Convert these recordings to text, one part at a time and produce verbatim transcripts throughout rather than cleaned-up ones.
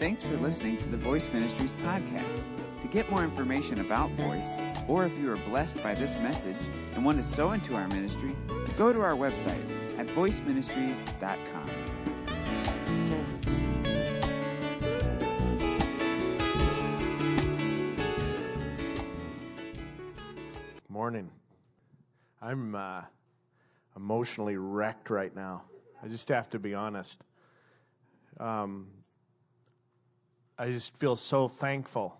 Thanks for listening to the Voice Ministries podcast. To get more information about Voice, or if you are blessed by this message and want to sow into our ministry, go to our website at voice ministries dot com. Morning. I'm uh, emotionally wrecked right now. I just have to be honest. Um, I just feel so thankful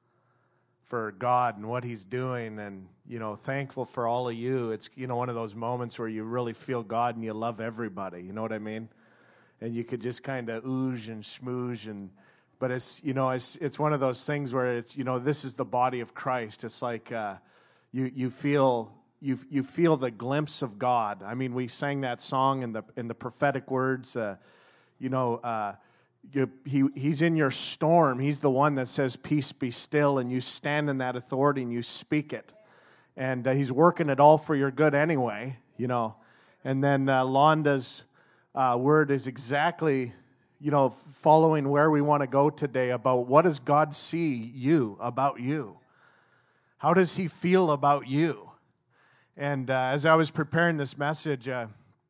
for God and what He's doing, and, you know, thankful for all of you. It's, you know, one of those moments where you really feel God and you love everybody, you know what I mean? And you could just kind of ooze and schmooze, and, but it's, you know, it's it's one of those things where it's, you know, this is the body of Christ. It's like uh, you you feel you you feel the glimpse of God. I mean, we sang that song in the in the prophetic words, uh, you know, uh, You, he he's in your storm. He's the one that says, "Peace, be still," and you stand in that authority and you speak it. And uh, he's working it all for your good anyway, you know. And then uh, Londa's uh, word is exactly, you know, following where we want to go today about what does God see you, about you? How does He feel about you? And uh, as I was preparing this message, uh,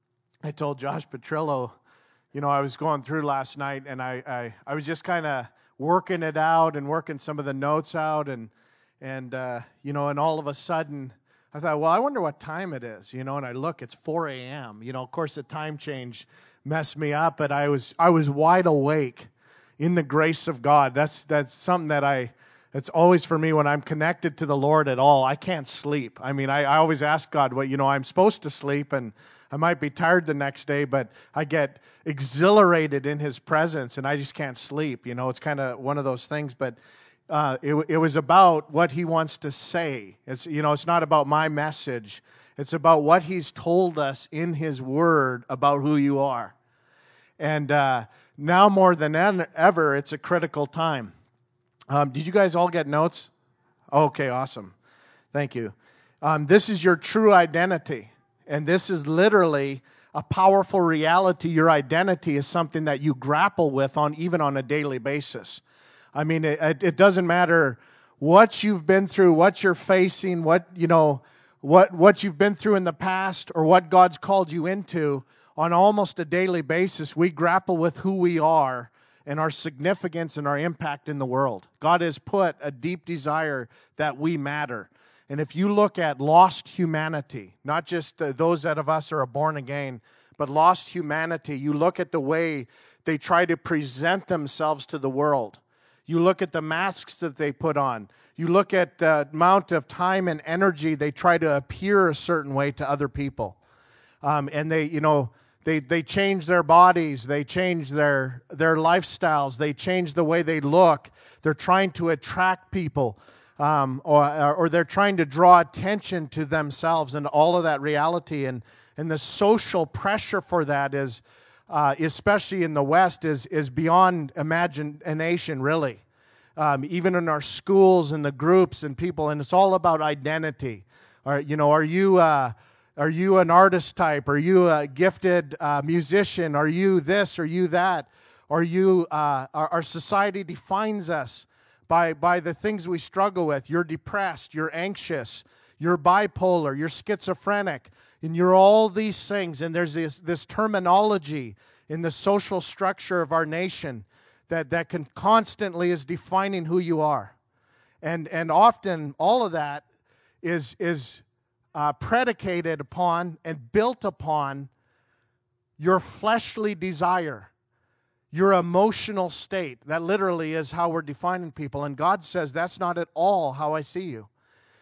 I told Josh Petrillo, you know, I was going through last night, and I, I, I was just kind of working it out and working some of the notes out, and, and uh, you know, and all of a sudden, I thought, well, I wonder what time it is, you know, and I look, it's four a.m., you know, of course, the time change messed me up, but I was, I was wide awake in the grace of God. That's, that's something that I, it's always for me when I'm connected to the Lord at all. I can't sleep. I mean, I, I always ask God, well, you know, I'm supposed to sleep, and I might be tired the next day, but I get exhilarated in His presence, and I just can't sleep. You know, it's kind of one of those things, but uh, it, it was about what He wants to say. It's, you know, it's not about my message. It's about what He's told us in His Word about who you are. And uh, now more than ever, it's a critical time. Um, did you guys all get notes? Okay, awesome. Thank you. Um, this is your true identity. And this is literally a powerful reality. Your identity is something that you grapple with on even on a daily basis. I mean, it, it doesn't matter what you've been through, what you're facing, what you know, what what you've been through in the past, or what God's called you into. On almost a daily basis, we grapple with who we are and our significance and our impact in the world. God has put a deep desire that we matter. And if you look at lost humanity, not just the, those that of us are born again, but lost humanity, you look at the way they try to present themselves to the world. You look at the masks that they put on. You look at the amount of time and energy they try to appear a certain way to other people. Um, and they, you know, they they change their bodies. They change their their lifestyles. They change the way they look. They're trying to attract people. Um, or, or they're trying to draw attention to themselves and all of that reality, and, and the social pressure for that is, uh, especially in the West, is is beyond imagination, really. Um, even in our schools and the groups and people, and it's all about identity. Or, you know, are you uh, are you an artist type? Are you a gifted uh, musician? Are you this? Are you that? Are you uh, our, our society defines us By, by the things we struggle with. You're depressed, you're anxious, you're bipolar, you're schizophrenic, and you're all these things. And there's this, this terminology in the social structure of our nation that, that can constantly is defining who you are. And and often all of that is, is uh, predicated upon and built upon your fleshly desire, your emotional state. That literally is how we're defining people. And God says, that's not at all how I see you.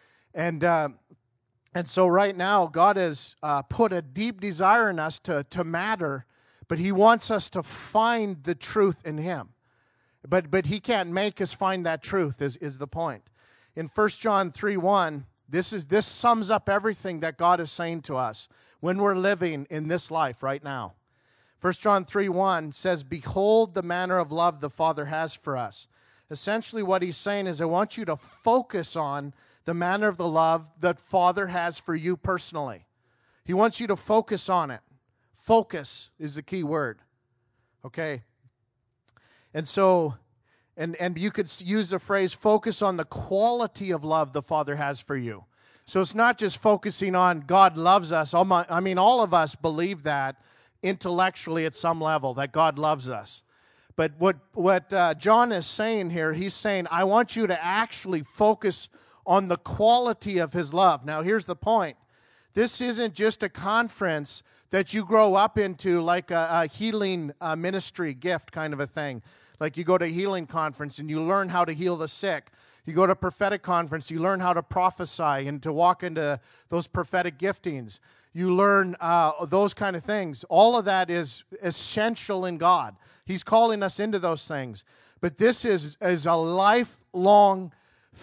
And uh, and so right now, God has uh, put a deep desire in us to, to matter, but He wants us to find the truth in Him. But but He can't make us find that truth, is, is the point. In First John three one, this is this sums up everything that God is saying to us when we're living in this life right now. First John three one says, "Behold the manner of love the Father has for us." Essentially what He's saying is, I want you to focus on the manner of the love that Father has for you personally. He wants you to focus on it. Focus is the key word. Okay? And so And, and you could use the phrase, focus on the quality of love the Father has for you. So it's not just focusing on God loves us. All my, I mean, all of us believe that intellectually at some level, that God loves us. But what, what uh, John is saying here, he's saying, I want you to actually focus on the quality of his love. Now, here's the point. This isn't just a conference that you grow up into like a, a healing uh, ministry gift kind of a thing. Like you go to a healing conference and you learn how to heal the sick. You go to a prophetic conference, you learn how to prophesy and to walk into those prophetic giftings. You learn uh, those kind of things. All of that is essential in God. He's calling us into those things. But this is, is a lifelong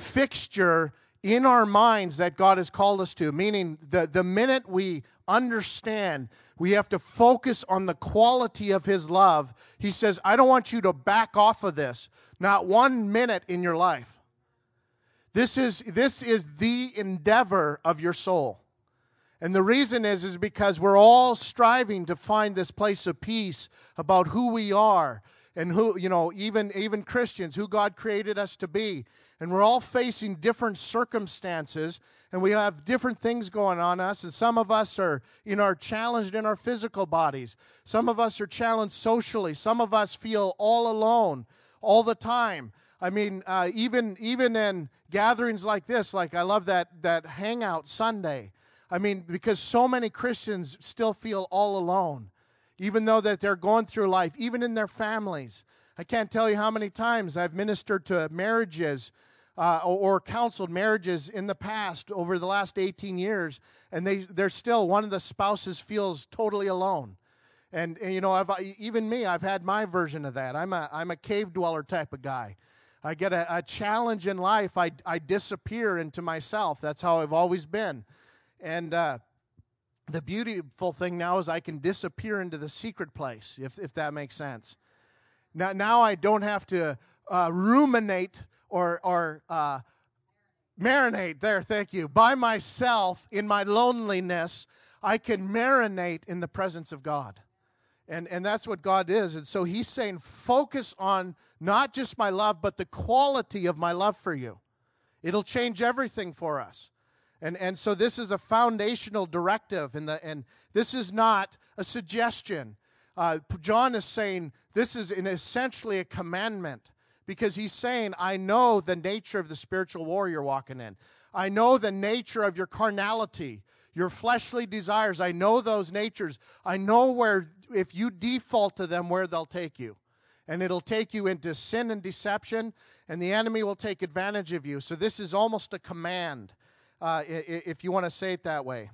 fixture in our minds that God has called us to, meaning the, the minute we understand we have to focus on the quality of his love, he says, I don't want you to back off of this, not one minute in your life. This is, this is the endeavor of your soul. And the reason is, is because we're all striving to find this place of peace about who we are and who, you know, even, even Christians, who God created us to be. And we're all facing different circumstances, and we have different things going on us, and some of us are, you know, are challenged in our physical bodies. Some of us are challenged socially. Some of us feel all alone all the time. I mean, uh, even even in gatherings like this, like I love that that Hangout Sunday. I mean, because so many Christians still feel all alone, even though that they're going through life, even in their families. I can't tell you how many times I've ministered to marriages uh, or, or counseled marriages in the past over the last eighteen years, and they, they're still, one of the spouses feels totally alone. And, and you know, I've, even me, I've had my version of that. I'm a, I'm a cave dweller type of guy. I get a, a challenge in life, I, I disappear into myself. That's how I've always been. And uh, the beautiful thing now is I can disappear into the secret place, if if that makes sense. Now, now I don't have to uh, ruminate or or uh, marinate. There, thank you. By myself in my loneliness, I can marinate in the presence of God, and and that's what God is. And so He's saying, focus on not just my love, but the quality of my love for you. It'll change everything for us. And and so this is a foundational directive, and the and this is not a suggestion. Uh, John is saying this is an essentially a commandment, because he's saying, I know the nature of the spiritual war you're walking in. I know the nature of your carnality, your fleshly desires. I know those natures. I know where, if you default to them, where they'll take you. And it'll take you into sin and deception, and the enemy will take advantage of you. So this is almost a command. Uh, if you want to say it that way.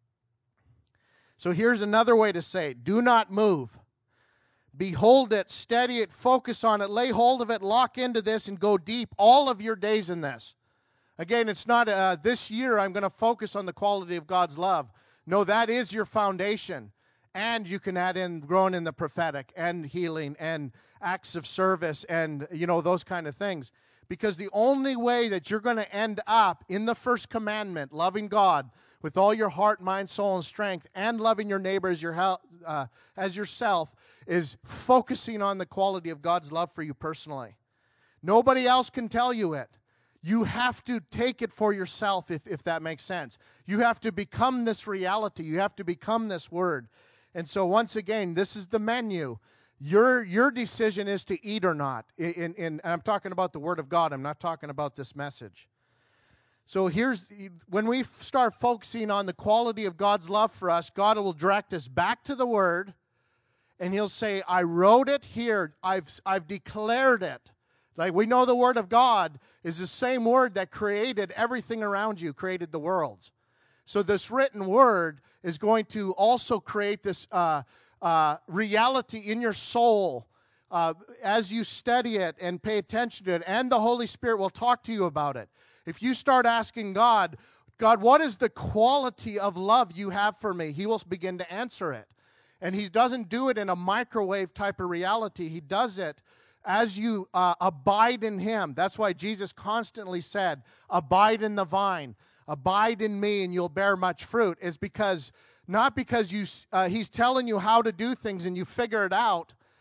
So here's another way to say it. Do not move. Behold it, steady it, focus on it, lay hold of it, lock into this, and go deep all of your days in this. Again, it's not uh, this year I'm going to focus on the quality of God's love. No, that is your foundation. And you can add in growing in the prophetic and healing and acts of service and, you know, those kind of things. Because the only way that you're going to end up in the first commandment, loving God with all your heart, mind, soul, and strength, and loving your neighbor as, your, uh, as yourself, is focusing on the quality of God's love for you personally. Nobody else can tell you it. You have to take it for yourself, if, if that makes sense. You have to become this reality. You have to become this word. And so once again, this is the menu. Your your decision is to eat or not. In, in, I'm talking about the Word of God. I'm not talking about this message. So here's, when we start focusing on the quality of God's love for us, God will direct us back to the Word, and He'll say, I wrote it here. I've I've declared it. Like, we know the Word of God is the same Word that created everything around you, created the worlds. So this written Word is going to also create this uh, Uh, reality in your soul uh, as you study it and pay attention to it, and the Holy Spirit will talk to you about it. If you start asking God, God, what is the quality of love you have for me? He will begin to answer it. And He doesn't do it in a microwave type of reality. He does it as you uh, abide in Him. That's why Jesus constantly said, abide in the vine, abide in me, and you'll bear much fruit. Is because Not because you uh, He's telling you how to do things and you figure it out.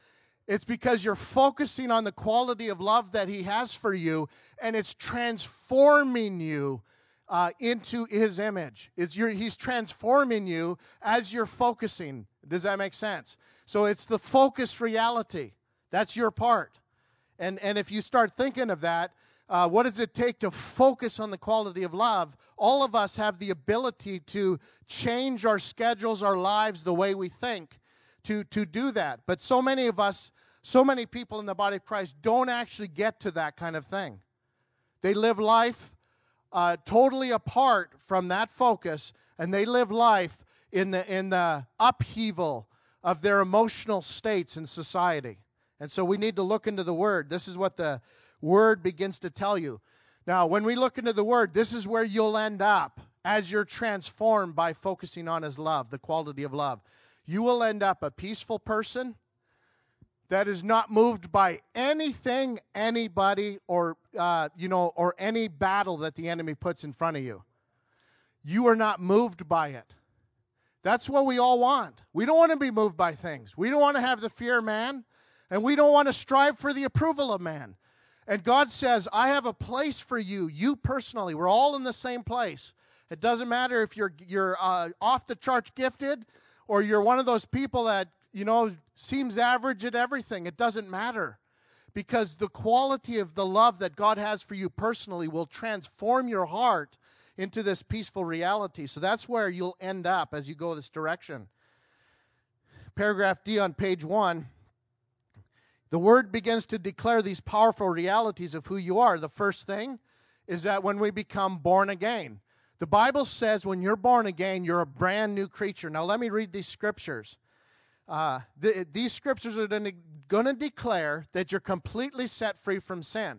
It's because you're focusing on the quality of love that He has for you, and it's transforming you uh, into His image. It's your, He's transforming you as you're focusing. Does that make sense? So it's the focused reality. That's your part. And, and if you start thinking of that, uh, what does it take to focus on the quality of love? All of us have the ability to change our schedules, our lives, the way we think, to, to do that. But so many of us, so many people in the body of Christ don't actually get to that kind of thing. They live life uh, totally apart from that focus, and they live life in the in the upheaval of their emotional states in society. And so we need to look into the Word. This is what the Word begins to tell you. Now, when we look into the Word, this is where you'll end up as you're transformed by focusing on His love, the quality of love. You will end up a peaceful person that is not moved by anything, anybody, or uh, you know, or any battle that the enemy puts in front of you. You are not moved by it. That's what we all want. We don't want to be moved by things. We don't want to have the fear of man, and we don't want to strive for the approval of man. And God says, I have a place for you, you personally. We're all in the same place. It doesn't matter if you're you're uh, off the charts gifted, or you're one of those people that, you know, seems average at everything. It doesn't matter, because the quality of the love that God has for you personally will transform your heart into this peaceful reality. So that's where you'll end up as you go this direction. Paragraph D on page one. The Word begins to declare these powerful realities of who you are. The first thing is that when we become born again, the Bible says when you're born again, you're a brand new creature. Now let me read these scriptures. Uh, the, these scriptures are going to declare that you're completely set free from sin.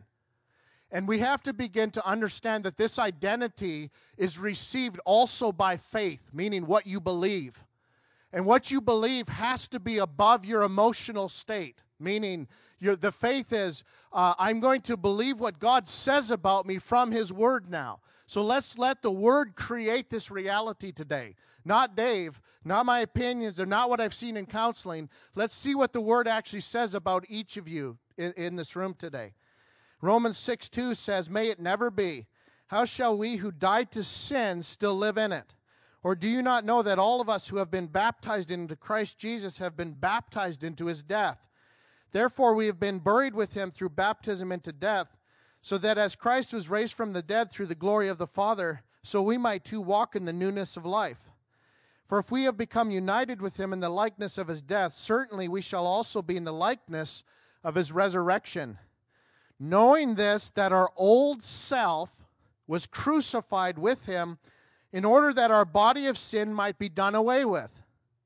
And we have to begin to understand that this identity is received also by faith, meaning what you believe. And what you believe has to be above your emotional state, meaning your, the faith is, uh, I'm going to believe what God says about me from His Word now. So let's let the Word create this reality today. Not Dave, not my opinions, or not what I've seen in counseling. Let's see what the Word actually says about each of you in, in this room today. Romans six two says, may it never be. How shall we who died to sin still live in it? Or do you not know that all of us who have been baptized into Christ Jesus have been baptized into His death? Therefore we have been buried with Him through baptism into death, so that as Christ was raised from the dead through the glory of the Father, so we might too walk in the newness of life. For if we have become united with Him in the likeness of His death, certainly we shall also be in the likeness of His resurrection. Knowing this, that our old self was crucified with Him in order that our body of sin might be done away with,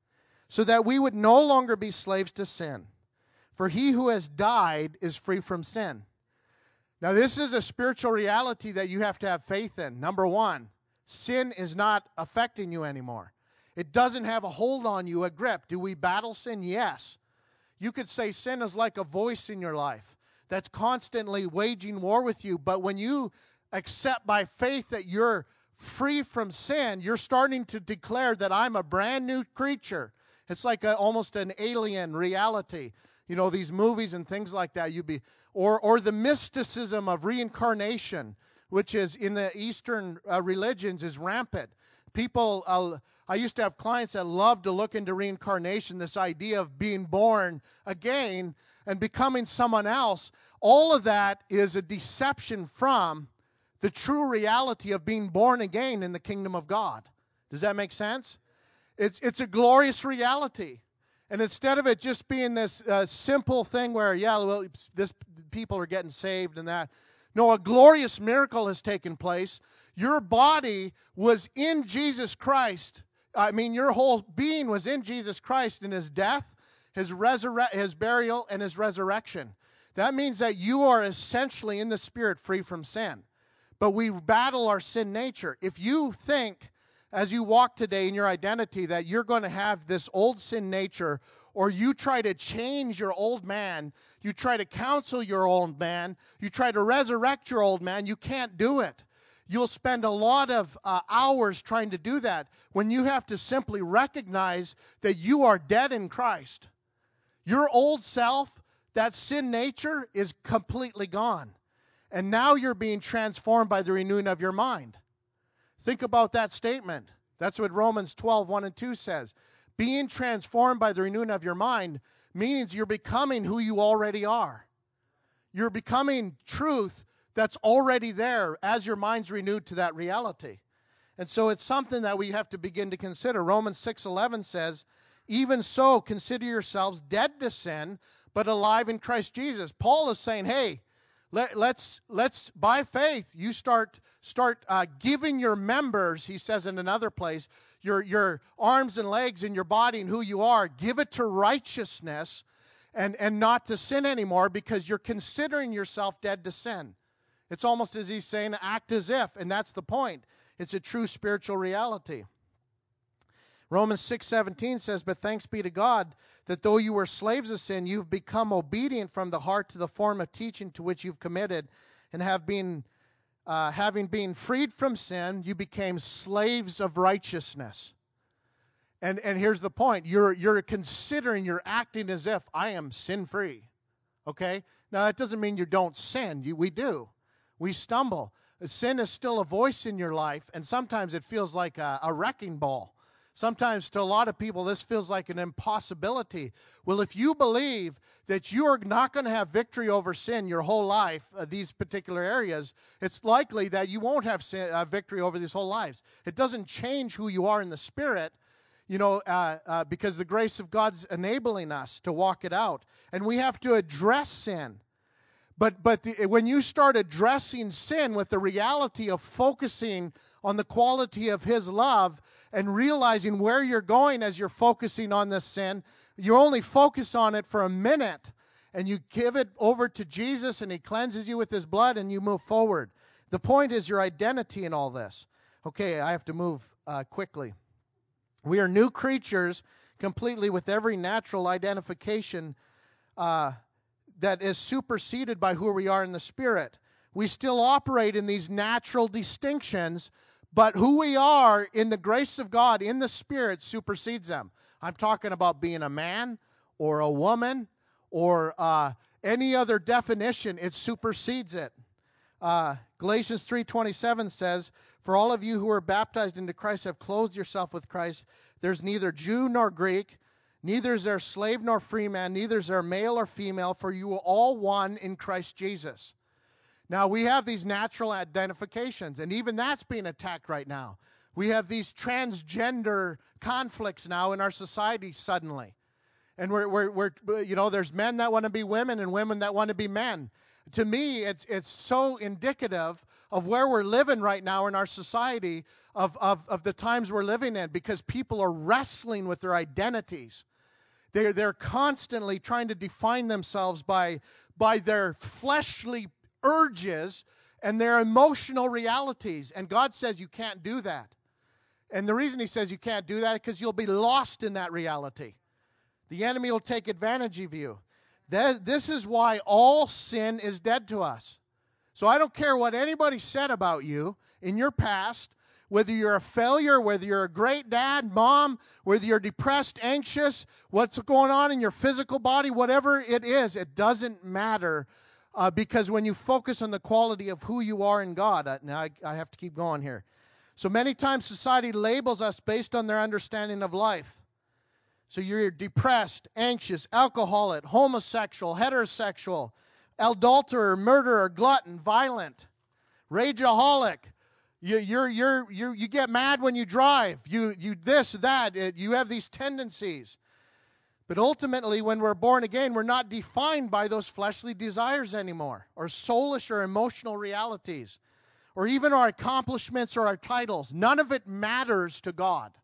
so that we would no longer be slaves to sin. For he who has died is free from sin. Now, this is a spiritual reality that you have to have faith in. Number one, sin is not affecting you anymore. It doesn't have a hold on you, a grip. Do we battle sin? Yes. You could say sin is like a voice in your life that's constantly waging war with you. But when you accept by faith that you're free from sin, you're starting to declare that I'm a brand new creature. It's like a, almost an alien reality. You know, these movies and things like that. You'd be, or or the mysticism of reincarnation, which is in the Eastern uh, religions, is rampant. People, uh, I used to have clients that loved to look into reincarnation, this idea of being born again and becoming someone else. All of that is a deception from the true reality of being born again in the kingdom of God. Does that make sense? It's it's a glorious reality. And instead of it just being this uh, simple thing where, yeah, well, this people are getting saved and that. No, a glorious miracle has taken place. Your body was in Jesus Christ. I mean, your whole being was in Jesus Christ in His death, His resurre- His burial, and His resurrection. That means that you are essentially in the Spirit free from sin. But we battle our sin nature. If you think, as you walk today in your identity, that you're going to have this old sin nature, or you try to change your old man, you try to counsel your old man, you try to resurrect your old man, you can't do it. You'll spend a lot of uh, hours trying to do that when you have to simply recognize that you are dead in Christ. Your old self that sin nature is completely gone. And now you're being transformed by the renewing of your mind. Think about that statement. That's what Romans twelve, one and two says. Being transformed by the renewing of your mind means you're becoming who you already are. You're becoming truth that's already there as your mind's renewed to that reality. And so it's something that we have to begin to consider. Romans six eleven says, even so, consider yourselves dead to sin, but alive in Christ Jesus. Paul is saying, hey, let, let's, let's by faith, you start, start uh, giving your members, he says in another place, your, your arms and legs and your body and who you are, give it to righteousness and, and not to sin anymore, because you're considering yourself dead to sin. It's almost as he's saying, act as if, and that's the point. It's a true spiritual reality. Romans six seventeen says, but thanks be to God that though you were slaves of sin, you've become obedient from the heart to the form of teaching to which you've committed, and have been, uh, having been freed from sin, you became slaves of righteousness. And and here's the point. You're, you're considering, you're acting as if I am sin-free. Okay? Now, that doesn't mean you don't sin. You, we do. We stumble. Sin is still a voice in your life, and sometimes it feels like a, a wrecking ball. Sometimes to a lot of people, this feels like an impossibility. Well, if you believe that you are not going to have victory over sin your whole life, uh, these particular areas, it's likely that you won't have sin, uh, victory over these whole lives. It doesn't change who you are in the Spirit, you know, uh, uh, because the grace of God's enabling us to walk it out. And we have to address sin. But but the, when you start addressing sin with the reality of focusing on the quality of His love and realizing where you're going as you're focusing on this sin, you only focus on it for a minute, and you give it over to Jesus, and He cleanses you with His blood, and you move forward. The point is your identity in all this. Okay, I have to move uh, quickly. We are new creatures completely with every natural identification uh that is superseded by who we are in the Spirit. We still operate in these natural distinctions, but who we are in the grace of God, in the Spirit, supersedes them. I'm talking about being a man or a woman or uh, any other definition. It supersedes it. Uh, Galatians three twenty-seven says, for all of you who are baptized into Christ have clothed yourself with Christ. There's neither Jew nor Greek, neither is there slave nor free man, neither is there male or female, for you are all one in Christ Jesus. Now, we have these natural identifications, and even that's being attacked right now. We have these transgender conflicts now in our society suddenly. And we're, we're, we're you know, there's men that want to be women and women that want to be men. To me, it's it's so indicative of where we're living right now in our society, of, of, of the times we're living in, because people are wrestling with their identities. They're, they're constantly trying to define themselves by, by their fleshly urges and their emotional realities. And God says you can't do that. And the reason He says you can't do that is because you'll be lost in that reality. The enemy will take advantage of you. That, this is why all sin is dead to us. So I don't care what anybody said about you in your past, whether you're a failure, whether you're a great dad, mom, whether you're depressed, anxious, what's going on in your physical body, whatever it is, it doesn't matter, uh, because when you focus on the quality of who you are in God, uh, now I, I have to keep going here. So many times society labels us based on their understanding of life. So you're depressed, anxious, alcoholic, homosexual, heterosexual, adulterer, murderer, glutton, violent, rageaholic. You, you're, you're, you're, you get mad when you drive. You, you this, that. It, you have these tendencies. But ultimately, when we're born again, we're not defined by those fleshly desires anymore, or soulish or emotional realities, or even our accomplishments or our titles. None of it matters to God.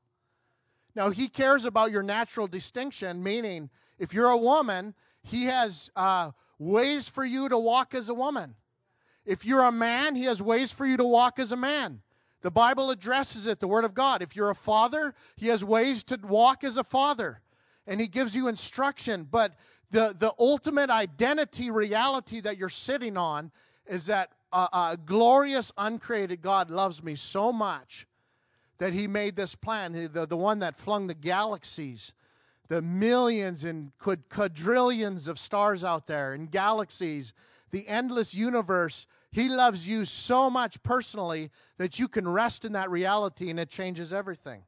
Now, He cares about your natural distinction, meaning if you're a woman, He has uh, ways for you to walk as a woman. If you're a man, He has ways for you to walk as a man. The Bible addresses it, the Word of God. If you're a father, He has ways to walk as a father. And He gives you instruction. But the, the ultimate identity reality that you're sitting on is that a, a glorious, uncreated God loves me so much that He made this plan, the, the one that flung the galaxies the millions and quadrillions of stars out there and galaxies, the endless universe. He loves you so much personally that you can rest in that reality, and it changes everything.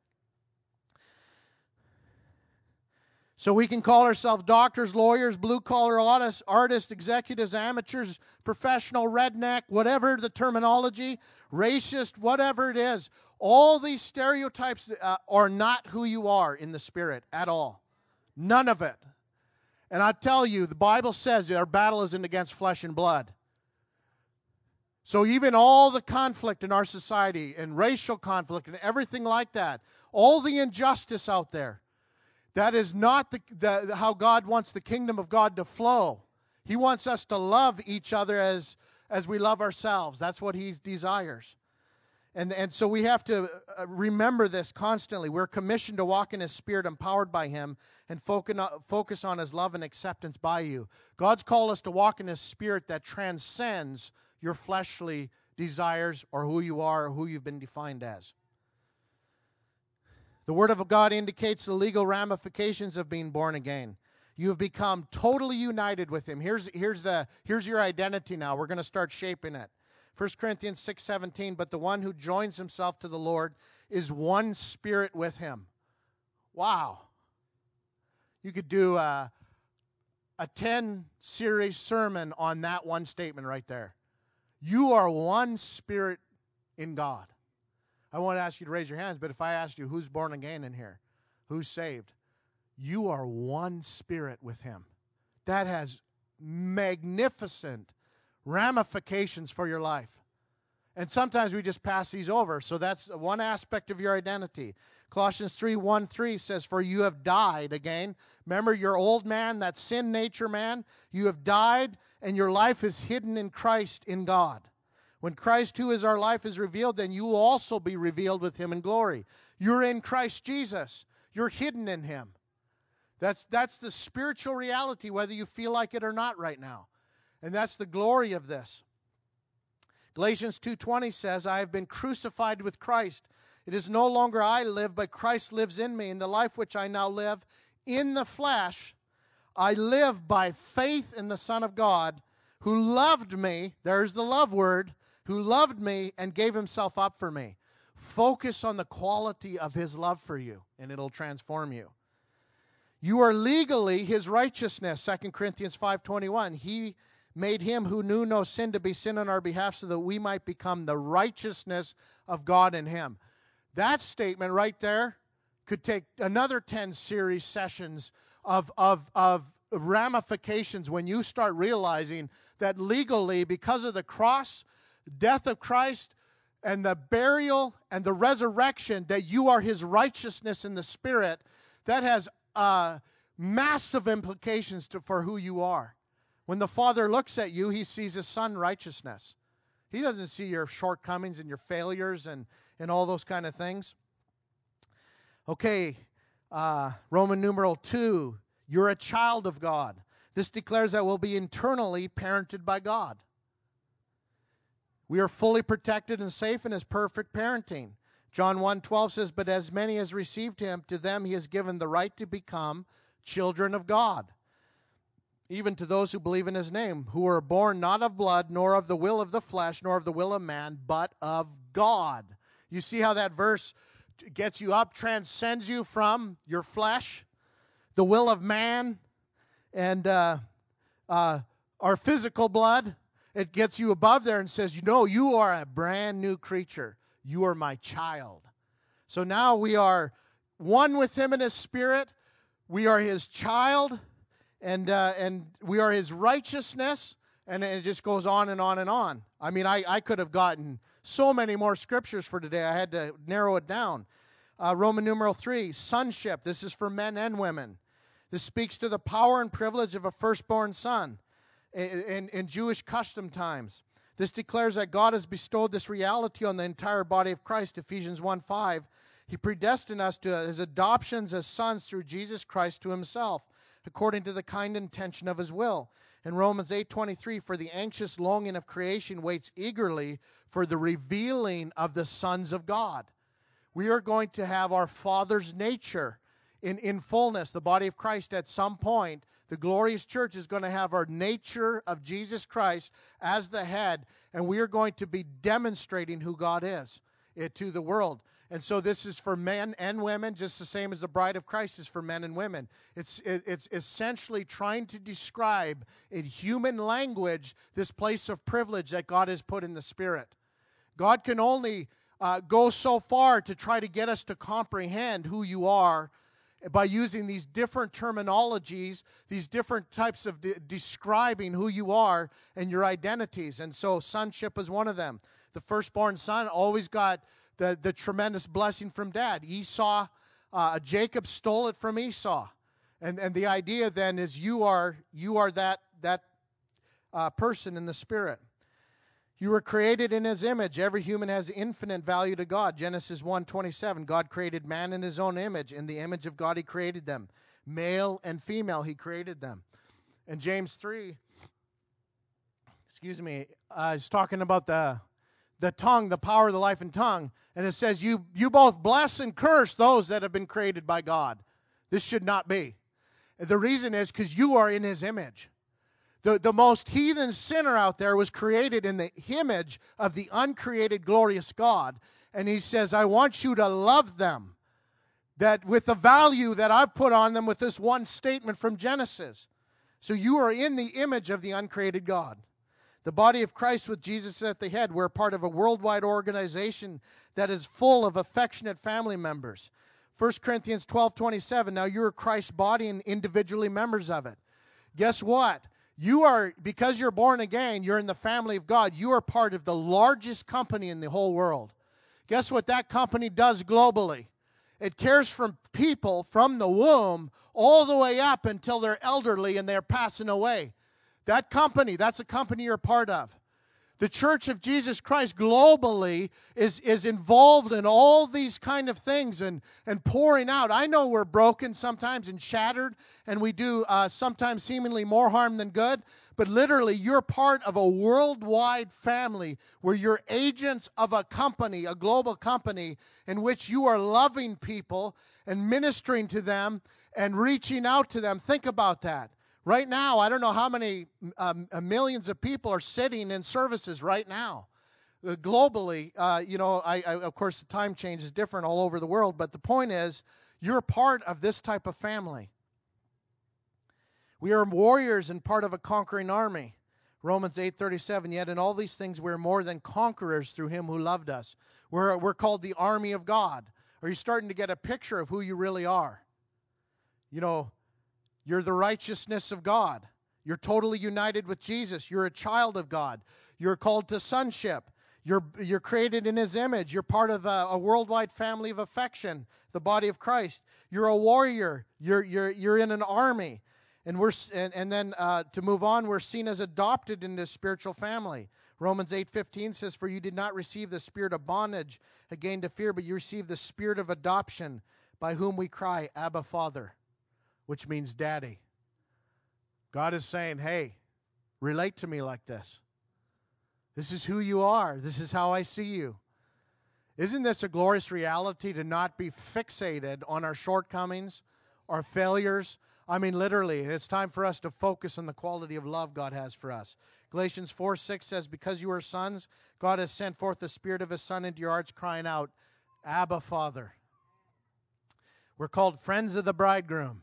So we can call ourselves doctors, lawyers, blue-collar artists, artists, executives, amateurs, professional, redneck, whatever the terminology, racist, whatever it is. All these stereotypes uh, are not who you are in the Spirit at all. None of it. And I tell you, the Bible says our battle isn't against flesh and blood. So even all the conflict in our society and racial conflict and everything like that, all the injustice out there, that is not the, the, how God wants the kingdom of God to flow. He wants us to love each other as, as we love ourselves. That's what He desires. And, and so we have to remember this constantly. We're commissioned to walk in His Spirit, empowered by Him, and focus on His love and acceptance by you. God's called us to walk in His Spirit that transcends your fleshly desires or who you are or who you've been defined as. The Word of God indicates the legal ramifications of being born again. You have become totally united with Him. Here's, here's, the, here's your identity now. We're going to start shaping it. First Corinthians six seventeen, but the one who joins himself to the Lord is one spirit with Him. Wow. You could do a, a ten-series sermon on that one statement right there. You are one spirit in God. I won't ask you to raise your hands, but if I asked you who's born again in here, who's saved, you are one spirit with Him. That has magnificent ramifications for your life. And sometimes we just pass these over. So that's one aspect of your identity. Colossians three one three says, for you have died again. Remember your old man, that sin nature man? You have died, and your life is hidden in Christ in God. When Christ, who is our life, is revealed, then you will also be revealed with Him in glory. You're in Christ Jesus. You're hidden in Him. That's, that's the spiritual reality, whether you feel like it or not right now. And that's the glory of this. Galatians two twenty says, I have been crucified with Christ. It is no longer I live, but Christ lives in me. In the life which I now live in the flesh, I live by faith in the Son of God, who loved me, there's the love word, who loved me and gave Himself up for me. Focus on the quality of His love for you, and it'll transform you. You are legally His righteousness, Second Corinthians five twenty-one. He made Him who knew no sin to be sin on our behalf so that we might become the righteousness of God in Him. That statement right there could take another ten series sessions of, of, of ramifications when you start realizing that legally, because of the cross, death of Christ, and the burial and the resurrection, that you are His righteousness in the Spirit. That has uh, massive implications to, for who you are. When the Father looks at you, He sees His Son righteousness. He doesn't see your shortcomings and your failures and, and all those kind of things. Okay, uh, Roman numeral two, you're a child of God. This declares that we'll be internally parented by God. We are fully protected and safe in His perfect parenting. John one twelve says, but as many as received Him, to them He has given the right to become children of God, even to those who believe in His name, who are born not of blood, nor of the will of the flesh, nor of the will of man, but of God. You see how that verse gets you up, transcends you from your flesh, the will of man, and uh, uh, our physical blood. It gets you above there and says, you know, you are a brand new creature. You are my child. So now we are one with Him in His Spirit. We are His child, and uh, and we are His righteousness, and it just goes on and on and on. I mean, I, I could have gotten so many more scriptures for today. I had to narrow it down. Uh, Roman numeral three, sonship. This is for men and women. This speaks to the power and privilege of a firstborn son in, in, in Jewish custom times. This declares that God has bestowed this reality on the entire body of Christ. Ephesians one five. He predestined us to His adoptions as sons through Jesus Christ to Himself, according to the kind intention of His will. In Romans eight twenty-three, for the anxious longing of creation waits eagerly for the revealing of the sons of God. We are going to have our Father's nature in, in fullness, the body of Christ at some point, the glorious church is going to have our nature of Jesus Christ as the head, and we are going to be demonstrating who God is uh, to the world. And so this is for men and women, just the same as the bride of Christ is for men and women. It's, it, it's essentially trying to describe in human language this place of privilege that God has put in the Spirit. God can only uh, go so far to try to get us to comprehend who you are by using these different terminologies, these different types of de- describing who you are and your identities. And so sonship is one of them. The firstborn son always got the, the tremendous blessing from dad. Esau, uh, Jacob stole it from Esau. And and the idea then is you are you are that, that uh, person in the Spirit. You were created in His image. Every human has infinite value to God. Genesis one twenty-seven, God created man in His own image. In the image of God He created them. Male and female He created them. And James three, excuse me, uh, is talking about the, the tongue, the power of the life and tongue. And it says, you, you both bless and curse those that have been created by God. This should not be. The reason is because you are in His image. The, the most heathen sinner out there was created in the image of the uncreated, glorious God. And He says, I want you to love them, that with the value that I've put on them with this one statement from Genesis. So you are in the image of the uncreated God. The body of Christ with Jesus at the head. We're part of a worldwide organization that is full of affectionate family members. First Corinthians twelve twenty-seven, now you are Christ's body and individually members of it. Guess what? You are, because you're born again, you're in the family of God. You are part of the largest company in the whole world. Guess what that company does globally? It cares for people from the womb all the way up until they're elderly and they're passing away. That company, that's a company you're part of. The Church of Jesus Christ globally is, is involved in all these kind of things and, and pouring out. I know we're broken sometimes and shattered, and we do uh, sometimes seemingly more harm than good, but literally you're part of a worldwide family where you're agents of a company, a global company, in which you are loving people and ministering to them and reaching out to them. Think about that. Right now, I don't know how many um, millions of people are sitting in services right now. Uh, globally, uh, you know, I, I, of course, the time change is different all over the world, but the point is, you're part of this type of family. We are warriors and part of a conquering army. Romans eight thirty-seven, yet in all these things we're more than conquerors through Him who loved us. We're, we're called the army of God. Are you starting to get a picture of who you really are? You know, you're the righteousness of God. You're totally united with Jesus. You're a child of God. You're called to sonship. You're, you're created in His image. You're part of a, a worldwide family of affection, the body of Christ. You're a warrior. You're, you're, you're in an army. And, we're, and, and then uh, to move on, we're seen as adopted into a spiritual family. Romans eight fifteen says, for you did not receive the spirit of bondage again to fear, but you received the spirit of adoption, by whom we cry, Abba, Father, which means daddy. God is saying, hey, relate to me like this. This is who you are. This is how I see you. Isn't this a glorious reality to not be fixated on our shortcomings, our failures? I mean, literally, it's time for us to focus on the quality of love God has for us. Galatians four six says, because you are sons, God has sent forth the Spirit of His Son into your hearts, crying out, Abba, Father. We're called friends of the bridegroom.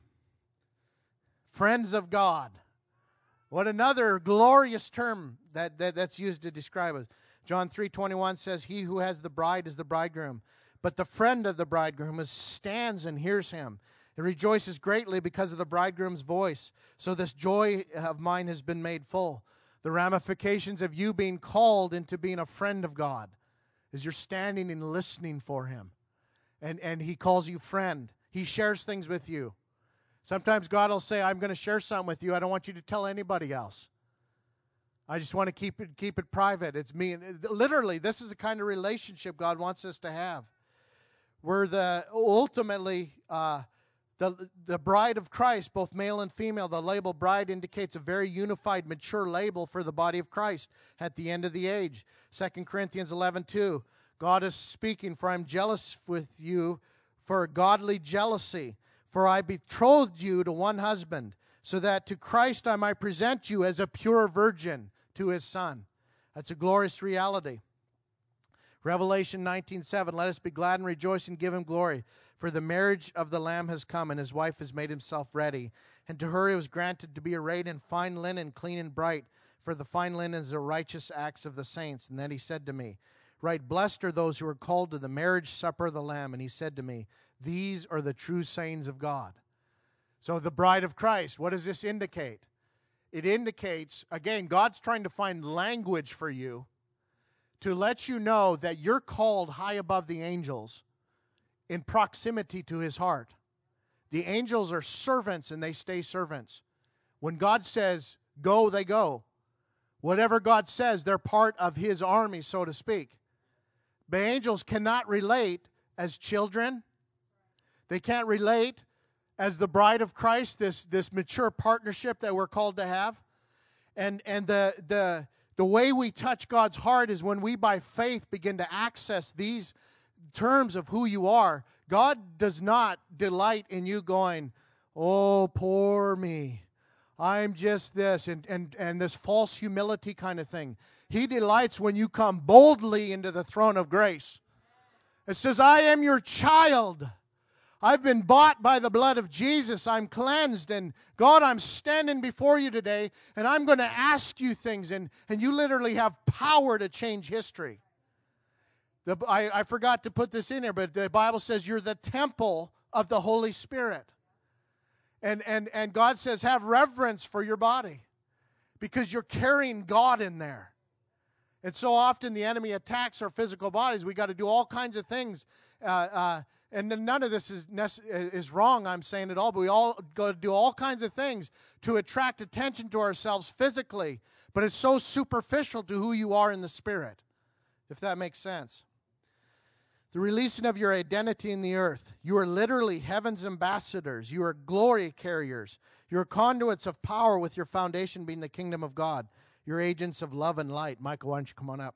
Friends of God. What another glorious term that, that, that's used to describe us. John three twenty-one says, he who has the bride is the bridegroom, but the friend of the bridegroom is, stands and hears him. It rejoices greatly because of the bridegroom's voice. So this joy of mine has been made full. The ramifications of you being called into being a friend of God is you're standing and listening for Him. And, and He calls you friend. He shares things with you. Sometimes God will say, I'm going to share something with you. I don't want you to tell anybody else. I just want to keep it keep it private. It's me. Literally, this is the kind of relationship God wants us to have. We're the ultimately uh, the the bride of Christ, both male and female. The label bride indicates a very unified, mature label for the body of Christ at the end of the age. Second Corinthians eleven two. God is speaking, for I'm jealous with you for godly jealousy. For I betrothed you to one husband, so that to Christ I might present you as a pure virgin to his Son. That's a glorious reality. Revelation nineteen seven, let us be glad and rejoice and give him glory. For the marriage of the Lamb has come, and his wife has made himself ready. And to her it was granted to be arrayed in fine linen, clean and bright. For the fine linen is the righteous acts of the saints. And then he said to me, right, blessed are those who are called to the marriage supper of the Lamb. And he said to me, these are the true sayings of God. So the bride of Christ, what does this indicate? It indicates, again, God's trying to find language for you to let you know that you're called high above the angels in proximity to his heart. The angels are servants and they stay servants. When God says, go, they go. Whatever God says, they're part of his army, so to speak. The angels cannot relate as children. They can't relate as the bride of Christ, this, this mature partnership that we're called to have. And, and the, the, the way we touch God's heart is when we, by faith, begin to access these terms of who you are. God does not delight in you going, oh, poor me. I'm just this, and, and, and this false humility kind of thing. He delights when you come boldly into the throne of grace. It says, I am your child. I've been bought by the blood of Jesus. I'm cleansed. And God, I'm standing before you today, and I'm going to ask you things. And, and you literally have power to change history. The, I, I forgot to put this in here, but the Bible says you're the temple of the Holy Spirit. And, and, and God says, have reverence for your body because you're carrying God in there. And so often the enemy attacks our physical bodies. We got to do all kinds of things. Uh, uh, and none of this is, nece- is wrong, I'm saying it all, but we all got to do all kinds of things to attract attention to ourselves physically. But it's so superficial to who you are in the Spirit, if that makes sense. The releasing of your identity in the earth. You are literally heaven's ambassadors. You are glory carriers. You are conduits of power with your foundation being the kingdom of God. You're agents of love and light. Michael, why don't you come on up?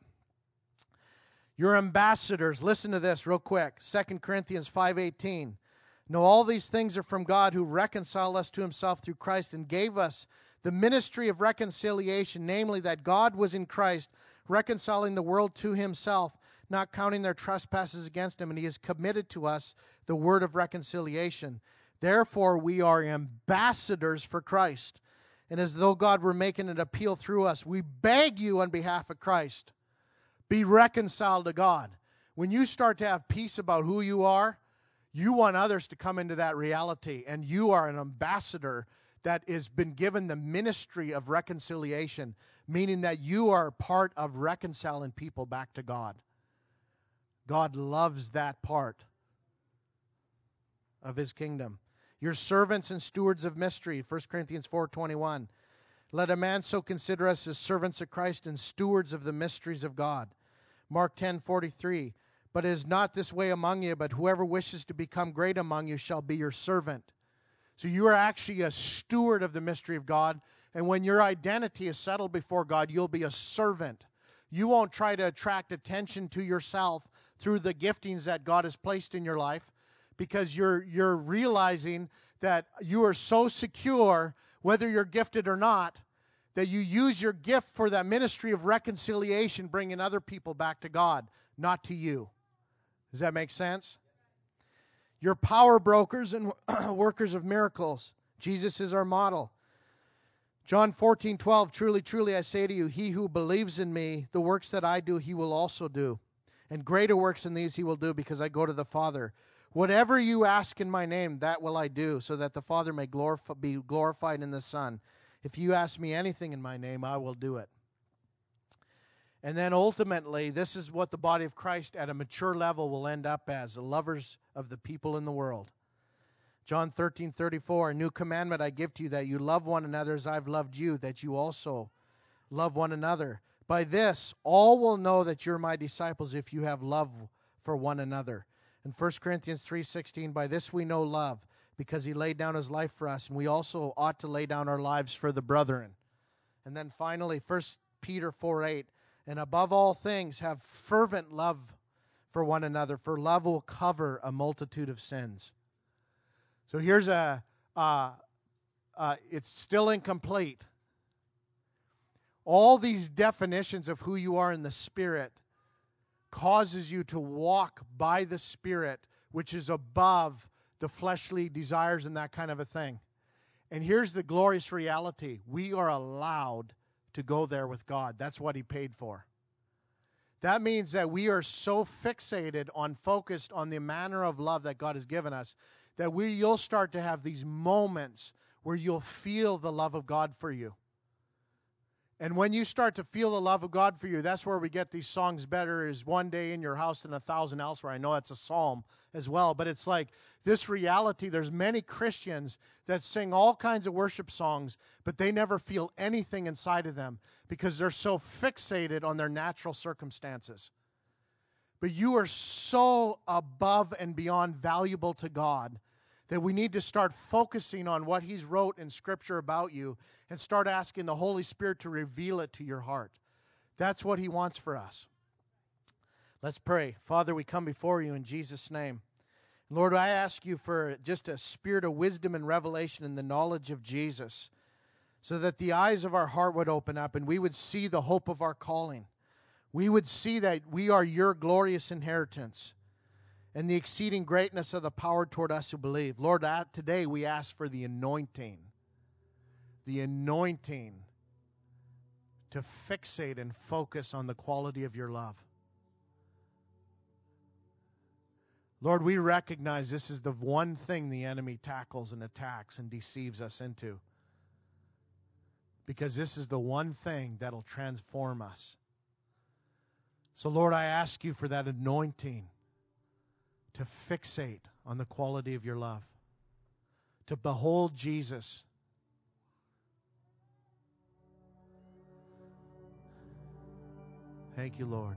You're ambassadors. Listen to this real quick. Second Corinthians five eighteen. No, all these things are from God who reconciled us to himself through Christ and gave us the ministry of reconciliation, namely that God was in Christ reconciling the world to himself, not counting their trespasses against him, and he has committed to us the word of reconciliation. Therefore, we are ambassadors for Christ. And as though God were making an appeal through us, we beg you on behalf of Christ, be reconciled to God. When you start to have peace about who you are, you want others to come into that reality, and you are an ambassador that has been given the ministry of reconciliation, meaning that you are part of reconciling people back to God. God loves that part of his kingdom. You're servants and stewards of mystery, First Corinthians four twenty-one. Let a man so consider us as servants of Christ and stewards of the mysteries of God. Mark ten forty-three. But it is not this way among you, but whoever wishes to become great among you shall be your servant. So you are actually a steward of the mystery of God, and when your identity is settled before God, you'll be a servant. You won't try to attract attention to yourself through the giftings that God has placed in your life, because you're you're realizing that you are so secure, whether you're gifted or not, that you use your gift for that ministry of reconciliation, bringing other people back to God, not to you. Does that make sense? You're power brokers and workers of miracles. Jesus is our model. John fourteen twelve, truly, truly, I say to you, he who believes in me, the works that I do, he will also do. And greater works than these he will do, because I go to the Father. Whatever you ask in my name, that will I do, so that the Father may glorify, be glorified in the Son. If you ask me anything in my name, I will do it. And then ultimately, this is what the body of Christ at a mature level will end up as, lovers of the people in the world. John thirteen thirty-four, a new commandment I give to you, that you love one another as I've loved you, that you also love one another. By this, all will know that you're my disciples if you have love for one another. In First Corinthians three sixteen, by this we know love, because he laid down his life for us, and we also ought to lay down our lives for the brethren. And then finally, First Peter four eight, and above all things have fervent love for one another, for love will cover a multitude of sins. So here's a, uh, uh, it's still incomplete. All these definitions of who you are in the Spirit causes you to walk by the Spirit, which is above the fleshly desires and that kind of a thing. And here's the glorious reality. We are allowed to go there with God. That's what He paid for. That means that we are so fixated on, focused on the manner of love that God has given us, that we you'll start to have these moments where you'll feel the love of God for you. And when you start to feel the love of God for you, that's where we get these songs, better is one day in your house than a thousand elsewhere. I know that's a psalm as well, but it's like this reality. There's many Christians that sing all kinds of worship songs, but they never feel anything inside of them because they're so fixated on their natural circumstances. But you are so above and beyond valuable to God that we need to start focusing on what He's wrote in Scripture about you and start asking the Holy Spirit to reveal it to your heart. That's what He wants for us. Let's pray. Father, we come before You in Jesus' name. Lord, I ask You for just a spirit of wisdom and revelation in the knowledge of Jesus, so that the eyes of our heart would open up and we would see the hope of our calling. We would see that we are Your glorious inheritance and the exceeding greatness of the power toward us who believe. Lord, today we ask for the anointing, the anointing to fixate and focus on the quality of Your love. Lord, we recognize this is the one thing the enemy tackles and attacks and deceives us into, because this is the one thing that'll transform us. So, Lord, I ask You for that anointing to fixate on the quality of Your love, to behold Jesus. Thank You, Lord.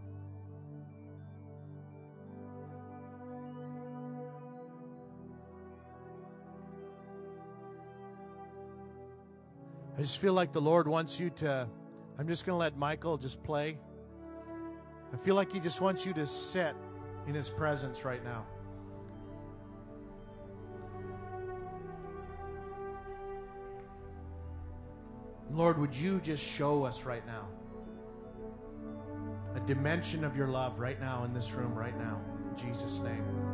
I just feel like the Lord wants you to, I'm just going to let Michael just play. I feel like He just wants you to sit in His presence right now. Lord, would You just show us right now a dimension of Your love right now in this room right now, in Jesus' name.